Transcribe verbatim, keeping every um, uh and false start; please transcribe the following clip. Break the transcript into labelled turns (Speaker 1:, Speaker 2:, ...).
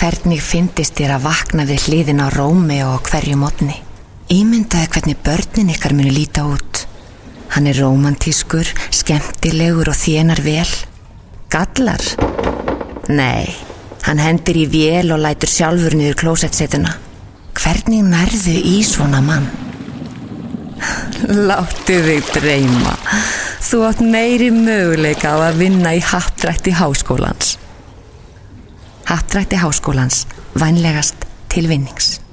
Speaker 1: hvernig fyndist þér að vakna við hliðina á Rómeó á hverju morgni? Ímyndaðu hvernig börnin ykkar munu líta út. Hann er rómantískur, skemmtilegur og þénar vel. Gallar? Nei, hann hendir í vél og lætur sjálfur niður klósettsetuna. Hvernig nærðu í svona mann? Láttu þig dreyma. Þú átt meiri möguleika á að vinna í happdrætti háskólans. Happdrætti háskólans, vænlegast til vinnings.